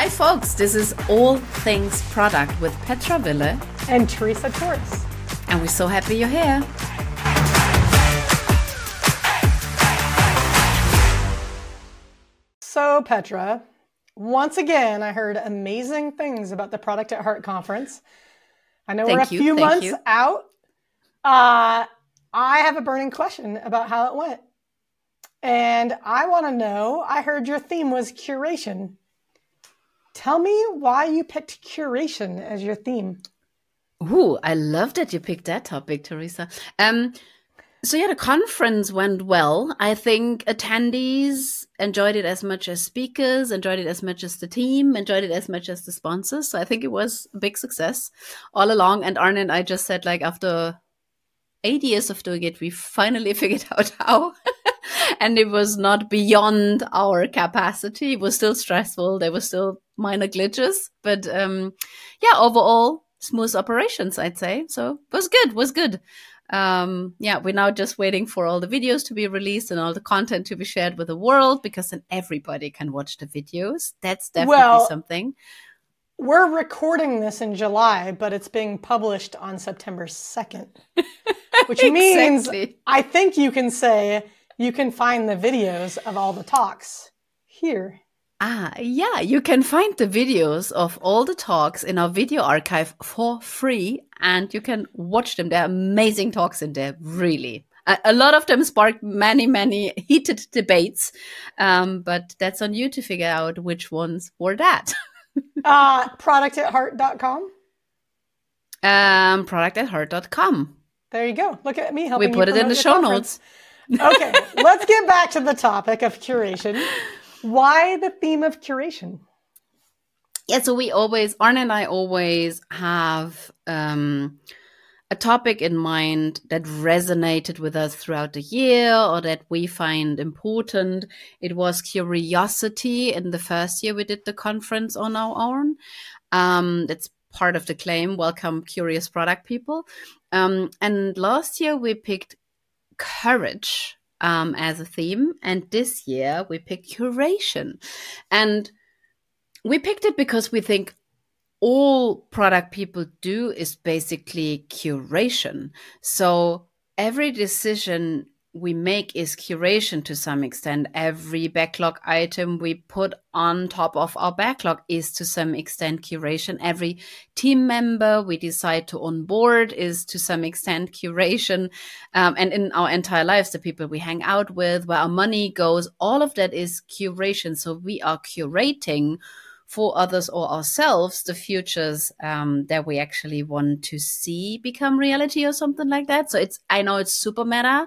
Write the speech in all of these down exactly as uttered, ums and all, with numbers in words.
Hi, folks. This is All Things Product with Petra Wille and Teresa Torres. And we're so happy you're here. So, Petra, once again, I heard amazing things about the Product at Heart conference. I know Thank we're a you, few months you. out. Uh, I have a burning question about how it went. And I want to know, I heard your theme was curation. Tell me why you picked curation as your theme. Ooh, I love that you picked that topic, Teresa. Um, so yeah, the conference went well. I think attendees enjoyed it as much as speakers, enjoyed it as much as the team, enjoyed it as much as the sponsors. So I think it was a big success all along. And Arne and I just said, like, after eight years of doing it, we finally figured out how. And it was not beyond our capacity. It was still stressful. There were still minor glitches. But um, yeah, overall, smooth operations, I'd say. So it was good, was good. Um, yeah, we're now just waiting for all the videos to be released and all the content to be shared with the world, because then everybody can watch the videos. That's definitely well, something. We're recording this in July, but it's being published on September second, which means Exactly. I think you can say you can find the videos of all the talks here. Ah, yeah, you can find the videos of all the talks in our video archive for free, and you can watch them. They're amazing talks in there, really. A, a lot of them sparked many, many heated debates, um, but that's on you to figure out which ones were that. uh, product at heart dot com? Um, product at heart dot com. There you go. Look at me helping We put you it in the show conference. notes. Okay, let's get back to the topic of curation. Why the theme of curation? Yeah, so we always, Arne and I always have um, a topic in mind that resonated with us throughout the year or that we find important. It was curiosity in the first year we did the conference on our own. Um, that's part of the claim, welcome curious product people. Um, and last year we picked courage um, as a theme. And this year we picked curation. And we picked it because we think all product people do is basically curation. So every decision we make is curation to some extent. Every backlog item we put on top of our backlog is to some extent curation. Every team member we decide to onboard is to some extent curation. Um, and in our entire lives, the people we hang out with, where our money goes, all of that is curation. So we are curating for others or ourselves the futures um, that we actually want to see become reality or something like that. So it's, I know it's super meta.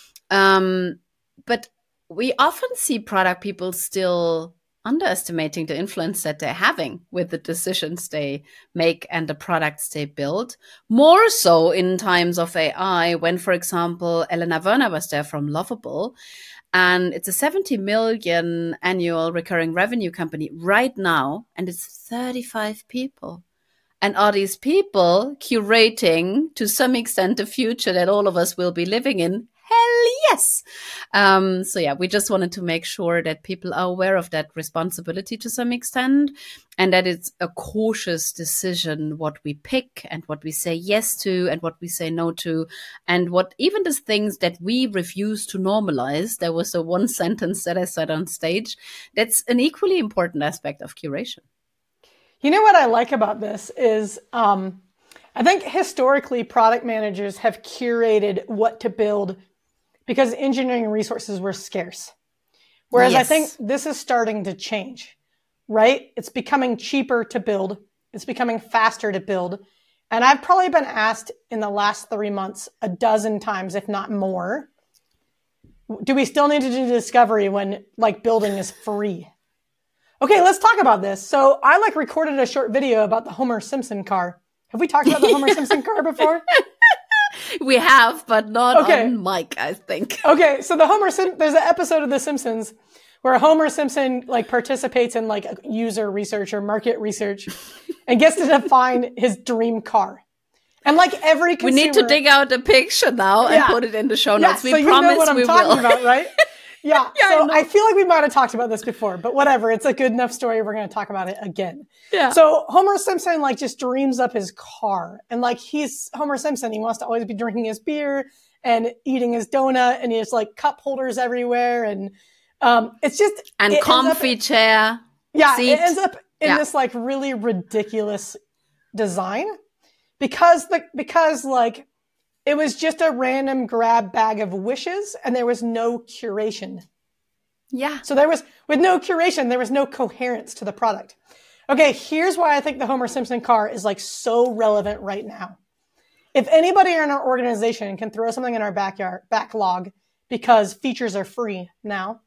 Um, but we often see product people still underestimating the influence that they're having with the decisions they make and the products they build. More so in times of A I, when, for example, Elena Werner was there from Lovable, and it's a seventy million annual recurring revenue company right now, and it's thirty-five people. And are these people curating to some extent the future that all of us will be living in? Hell yes. Um, so yeah, we just wanted to make sure that people are aware of that responsibility to some extent, and that it's a cautious decision what we pick and what we say yes to and what we say no to, and what even the things that we refuse to normalize. There was a one sentence that I said on stage. That's an equally important aspect of curation. You know what I like about this is um, I think historically product managers have curated what to build because engineering resources were scarce. Whereas Yes. I think this is starting to change, right? It's becoming cheaper to build. It's becoming faster to build. And I've probably been asked in the last three months a dozen times, if not more, do we still need to do discovery when like building is free? Okay, let's talk about this. So I like recorded a short video about the Homer Simpson car. Have we talked about the Homer Simpson car before? We have, but not Okay. on mic, I think. Okay, so the Homer Sim- there's an episode of The Simpsons where Homer Simpson like participates in like user research or market research and gets to define his dream car. And like every consumer, We need to dig out a picture now and Yeah. put it in the show yeah, notes. We so you promise know what I'm we talking will. about, right? Yeah. Yeah, I So know. I, feel like we might have talked about this before, but whatever. It's a good enough story. We're going to talk about it again. Yeah. So Homer Simpson like just dreams up his car, and like he's Homer Simpson. He wants to always be drinking his beer and eating his donut, and he has like cup holders everywhere, and um, it's just and it comfy up, chair. Yeah, seat. it ends up in yeah. this like really ridiculous design because the because like. It was just a random grab bag of wishes, and there was no curation. Yeah. So there was, with no curation, there was no coherence to the product. Okay, here's why I think the Homer Simpson car is like so relevant right now. If anybody in our organization can throw something in our backyard backlog because features are free now,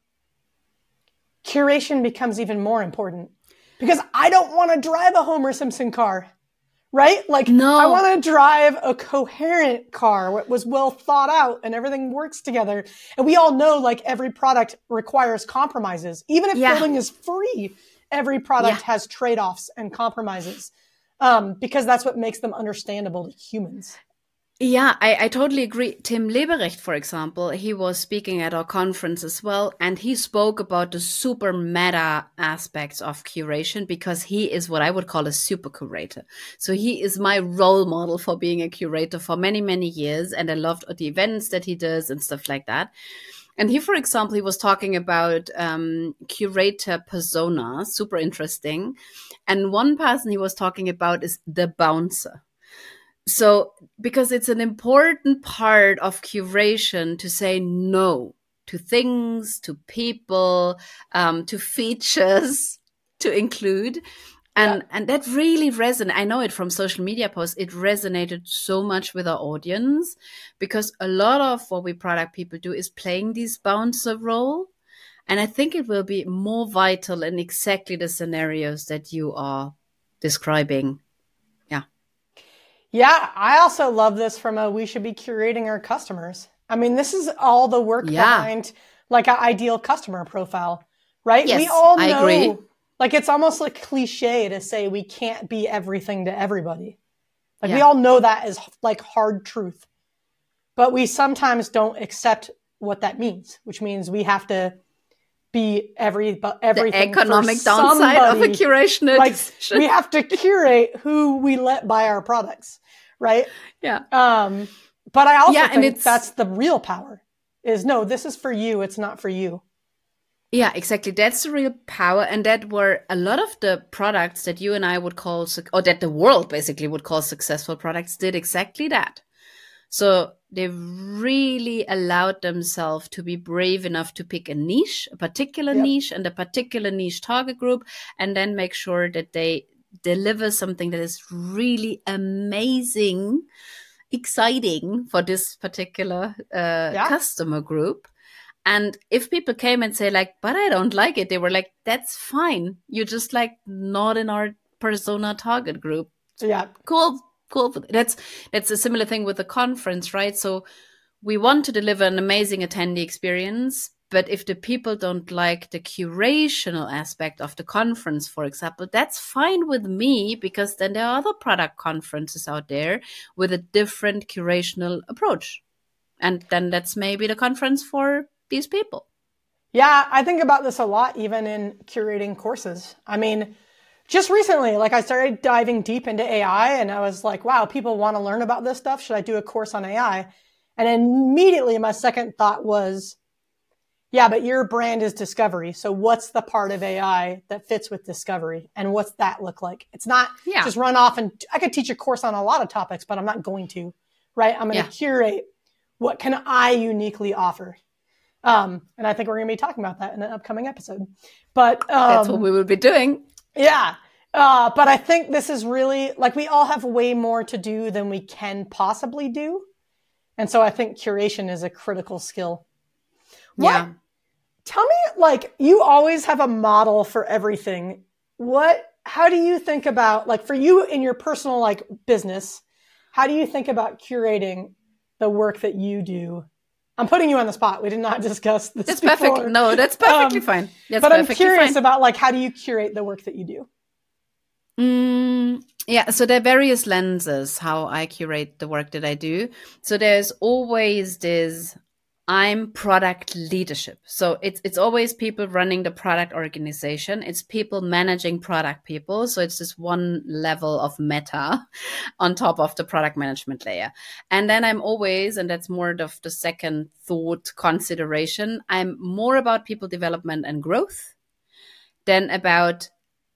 curation becomes even more important because I don't want to drive a Homer Simpson car. Right? Like, no. I want to drive a coherent car that was well thought out and everything works together. And we all know, like, every product requires compromises. Even if yeah. building is free, every product yeah. has trade-offs and compromises um, because that's what makes them understandable to humans. Yeah, I, I totally agree. Tim Leberecht, for example, he was speaking at our conference as well, and he spoke about the super meta aspects of curation because he is what I would call a super curator. So he is my role model for being a curator for many, many years, and I loved the events that he does and stuff like that. And he, for example, he was talking about um, curator persona, super interesting. And one person he was talking about is the bouncer. So, because it's an important part of curation to say no to things, to people, um, to features to include. And, yeah. and that really resonated. I know it from social media posts. It resonated so much with our audience because a lot of what we product people do is playing this bouncer role. And I think it will be more vital in exactly the scenarios that you are describing. Yeah, I also love this from a we should be curating our customers. I mean, this is all the work yeah. behind like an ideal customer profile, right? Yes, we all know, I agree. Like it's almost like cliche to say we can't be everything to everybody. Like yeah. we all know that is like hard truth, but we sometimes don't accept what that means, which means we have to be every but everything. The economic for downside somebody. of a curation Like decision. we have to curate who we let buy our products. Right? Yeah. Um, but I also yeah, think it's, that's the real power is no, this is for you. It's not for you. Yeah, exactly. That's the real power. And that were a lot of the products that you and I would call, or that the world basically would call successful products did exactly that. So they really allowed themselves to be brave enough to pick a niche, a particular yep. niche and a particular niche target group, and then make sure that they deliver something that is really amazing, exciting for this particular uh, yeah. customer group. And if people came and say like, but I don't like it, they were like, that's fine. You're just like not in our persona target group. Yeah. Cool. Cool. That's, that's a similar thing with the conference, right? So we want to deliver an amazing attendee experience. But if the people don't like the curational aspect of the conference, for example, that's fine with me because then there are other product conferences out there with a different curational approach. And then that's maybe the conference for these people. Yeah, I think about this a lot, even in curating courses. I mean, just recently, like I started diving deep into A I and I was like, wow, people want to learn about this stuff. Should I do a course on A I? And immediately my second thought was, yeah, but your brand is discovery. So what's the part of A I that fits with discovery? And what's that look like? It's not yeah. just run off and I could teach a course on a lot of topics, but I'm not going to, right? I'm going to yeah. curate what can I uniquely offer. Um, and I think we're going to be talking about that in an upcoming episode. But um, that's what we will be doing. Yeah. Uh, but I think this is really like we all have way more to do than we can possibly do. And so I think curation is a critical skill. What? Yeah. Tell me, like, you always have a model for everything. What, how do you think about, like, for you in your personal, like, business, how do you think about curating the work that you do? I'm putting you on the spot. We did not discuss this That's before. perfect. No, that's perfectly um, fine. That's but I'm curious fine. about, like, how do you curate the work that you do? Mm, yeah, so there are various lenses how I curate the work that I do. So there's always this I'm product leadership. So it's it's always people running the product organization. It's people managing product people. So it's just one level of meta on top of the product management layer. And then I'm always, and that's more of the second thought consideration, I'm more about people development and growth than about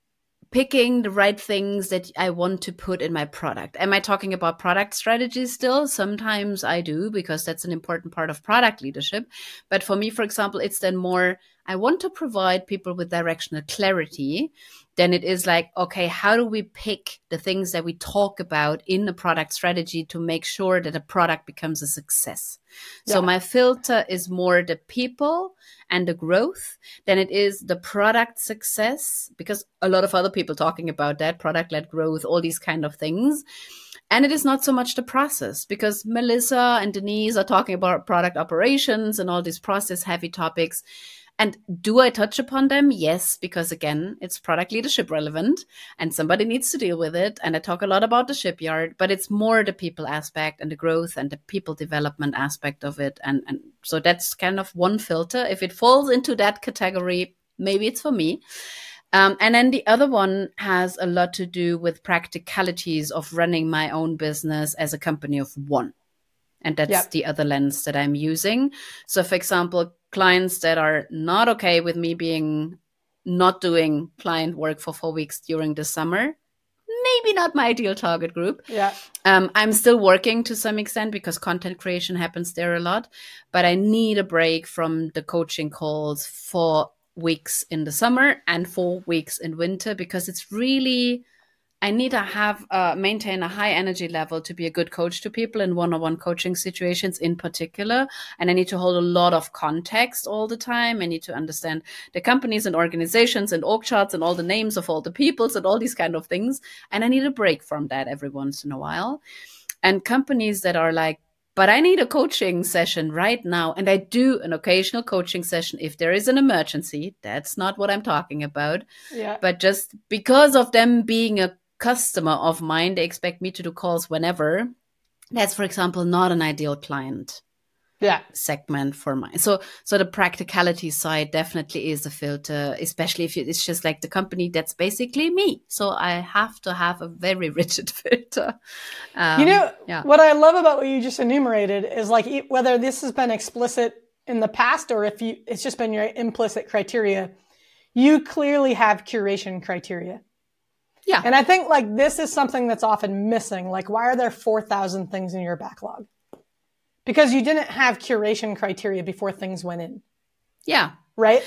picking the right things that I want to put in my product. Am I talking about product strategy still? Sometimes I do, because that's an important part of product leadership. But for me, for example, it's then more, I want to provide people with directional clarity. Then it is like, okay, how do we pick the things that we talk about in the product strategy to make sure that a product becomes a success? Yeah. So my filter is more the people and the growth than it is the product success, because a lot of other people talking about that, product-led growth, all these kind of things. And it is not so much the process, because Melissa and Denise are talking about product operations and all these process-heavy topics. And do I touch upon them? Yes, because again, it's product leadership relevant and somebody needs to deal with it. And I talk a lot about the shipyard, but it's more the people aspect and the growth and the people development aspect of it. And, and so that's kind of one filter. If it falls into that category, maybe it's for me. Um, and then the other one has a lot to do with practicalities of running my own business as a company of one. And that's yep. the other lens that I'm using. So, for example, clients that are not okay with me being not doing client work for four weeks during the summer, maybe not my ideal target group. Yeah. Um, I'm still working to some extent because content creation happens there a lot, but I need a break from the coaching calls for weeks in the summer and four weeks in winter, because it's really, I need to have uh, maintain a high energy level to be a good coach to people in one-on-one coaching situations in particular. And I need to hold a lot of context all the time. I need to understand the companies and organizations and org charts and all the names of all the peoples and all these kind of things. And I need a break from that every once in a while. And companies that are like, but I need a coaching session right now. And I do an occasional coaching session if there is an emergency. That's not what I'm talking about. Yeah. But just because of them being a customer of mine, they expect me to do calls whenever. That's, for example, not an ideal client yeah. segment for mine. So, so the practicality side definitely is a filter, especially if it's just like the company that's basically me. So I have to have a very rigid filter. Um, you know, yeah. what I love about what you just enumerated is like, whether this has been explicit in the past or if you, it's just been your implicit criteria, you clearly have curation criteria. Yeah. And I think like this is something that's often missing. Like, why are there four thousand things in your backlog? Because you didn't have curation criteria before things went in. Yeah. Right?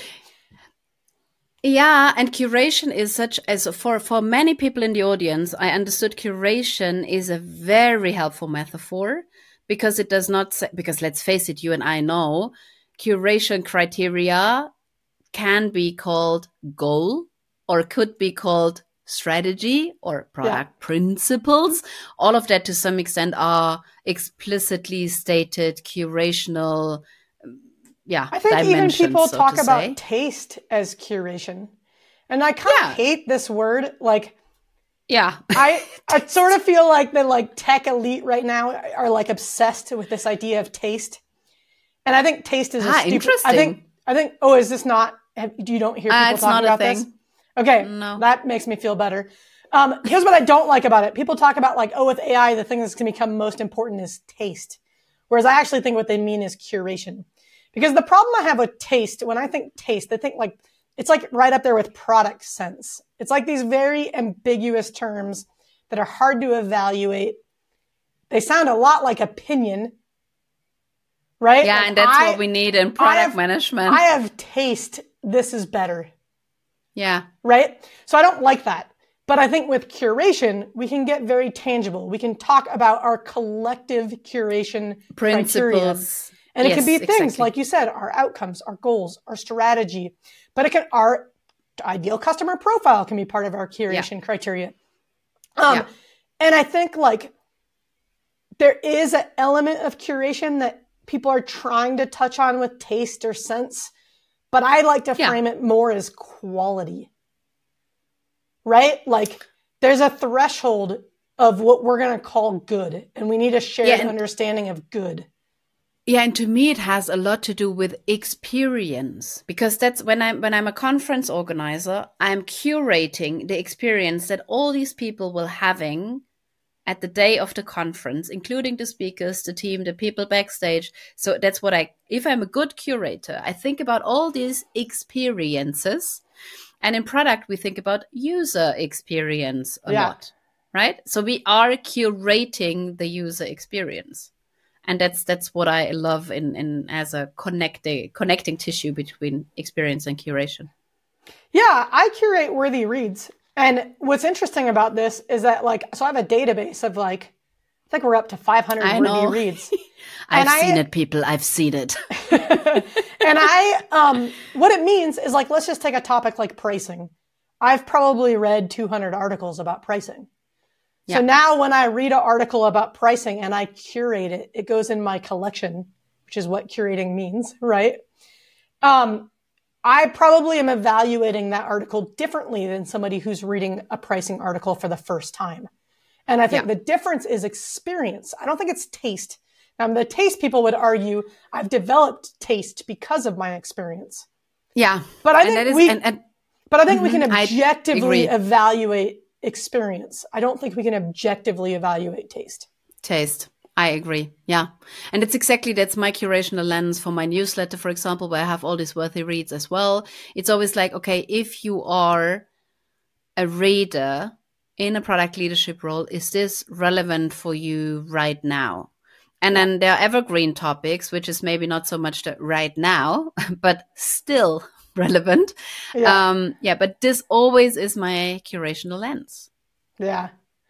Yeah. And curation is such as for, for many people in the audience, I understood curation is a very helpful metaphor, because it does not say, because let's face it, you and I know curation criteria can be called goal or could be called strategy or product yeah. principles. All of that to some extent are explicitly stated curational, yeah. I think even people so talk about say. taste as curation. And I kind of yeah. hate this word. Like, yeah, I, I sort of feel like the like tech elite right now are like obsessed with this idea of taste. And I think taste is ah, a stupid, interesting. I think, I think, oh, is this not, have, you don't hear people uh, talking about this? Okay, no. That makes me feel better. Um, here's what I don't like about it. People talk about like, oh, with A I, the thing that's going to become most important is taste. Whereas I actually think what they mean is curation. Because the problem I have with taste, when I think taste, I think like, it's like right up there with product sense. It's like these very ambiguous terms that are hard to evaluate. They sound a lot like opinion, right? Yeah, like and that's I, what we need in product I have, management. I have taste. This is better. Yeah. Right? So I don't like that. But I think with curation, we can get very tangible. We can talk about our collective curation principles. Criteria. And yes, it can be things, exactly. like you said, our outcomes, our goals, our strategy. But it can, our ideal customer profile can be part of our curation yeah. criteria. Um, yeah. And I think like there is an element of curation that people are trying to touch on with taste or sense. But I like to frame yeah. it more as quality, right? Like there's a threshold of what we're going to call good, and we need a shared yeah, and, understanding of good. Yeah, and to me it has a lot to do with experience, because that's when I'm when I'm a conference organizer, I'm curating the experience that all these people will having at the day of the conference, including the speakers, the team, the people backstage. So that's what I, if I'm a good curator, I think about all these experiences. And in product, we think about user experience a Yeah. lot, right? So we are curating the user experience. And that's that's what I love in, in as a connecting connecting tissue between experience and curation. Yeah, I curate worthy reads. And what's interesting about this is that, like, so I have a database of, like, I think we're up to five hundred I worthy know. reads. I've And seen I- it, people. I've seen it. And I, um, what it means is, like, let's just take a topic like pricing. I've probably read two hundred articles about pricing. So Yeah. now when I read an article about pricing and I curate it, it goes in my collection, which is what curating means, right? Um, I probably am evaluating that article differently than somebody who's reading a pricing article for the first time. And I think Yeah. the difference is experience. I don't think it's taste. Um, the taste people would argue I've developed taste because of my experience. Yeah. But I And think that is- we, and- and- but I think we can Mhm, I objectively agree. evaluate experience. I don't think we can objectively evaluate taste. Taste. I agree. Yeah. And it's exactly, that's my curational lens for my newsletter, for example, where I have all these worthy reads as well. It's always like, okay, if you are a reader in a product leadership role, is this relevant for you right now? And then there are evergreen topics, which is maybe not so much the right now, but still relevant. Yeah. Um, yeah, but this always is my curational lens. Yeah.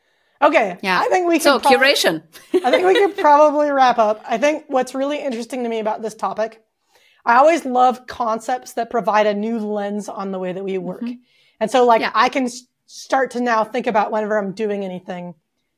Okay. Yeah. I think we can So prob- curation. I think we could probably wrap up. I think what's really interesting to me about this topic, I always love concepts that provide a new lens on the way that we work. Mhm. And so, like, Yeah. I can s- start to now think about whenever I'm doing anything,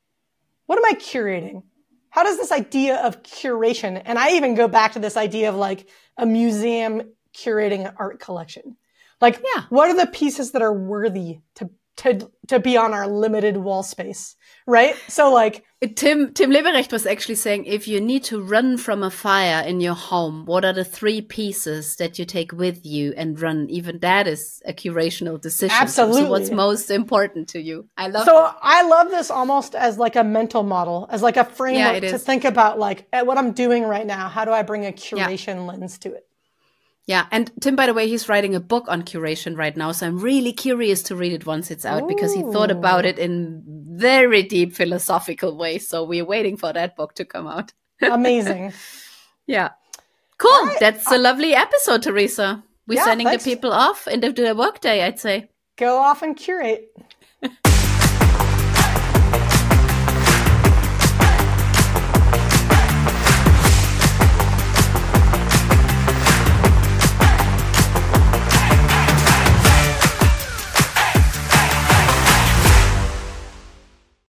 what am I curating? How does this idea of curation, and I even go back to this idea of like a museum curating an art collection. Like, Yeah. what are the pieces that are worthy to to to be on our limited wall space, right? So, like, Tim Tim Leberecht was actually saying, if you need to run from a fire in your home, what are the three pieces that you take with you and run? Even that is a curational decision. So- Absolutely. So what's most important to you? I love so it. I love this almost as like a mental model, as like a framework it to is. think about, like, at what I'm doing right now. How do I bring a curation lens to it? Yeah. And Tim, by the way, he's writing a book on curation right now. So I'm really curious to read it once it's out, because he thought Ooh. about it in very deep philosophical ways. So we're waiting for that book to come out. Amazing. Yeah. Cool. right. That's a lovely episode, Teresa. We're Yeah, sending thanks. the people off into their workday, I'd say. Go off and curate.